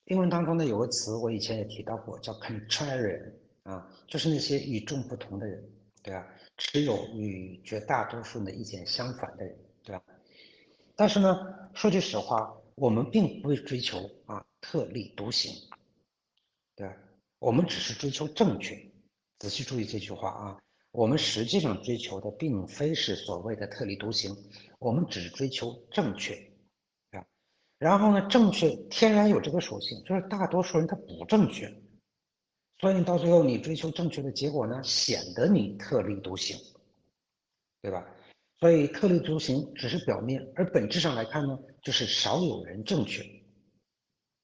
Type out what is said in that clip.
英文当中呢有个词，我以前也提到过，叫 contrarian 啊，就是那些与众不同的人，对吧？持有与绝大多数人的意见相反的人，对吧？但是呢，说句实话，我们并不会追求特立独行，对吧？我们只是追求正确。仔细注意这句话啊，我们实际上追求的并非是所谓的特立独行，我们只是追求正确，对吧？然后呢，正确天然有这个属性，就是大多数人他不正确，所以到最后你追求正确的结果呢，显得你特立独行，对吧？所以特立独行只是表面，而本质上来看呢，就是少有人正确，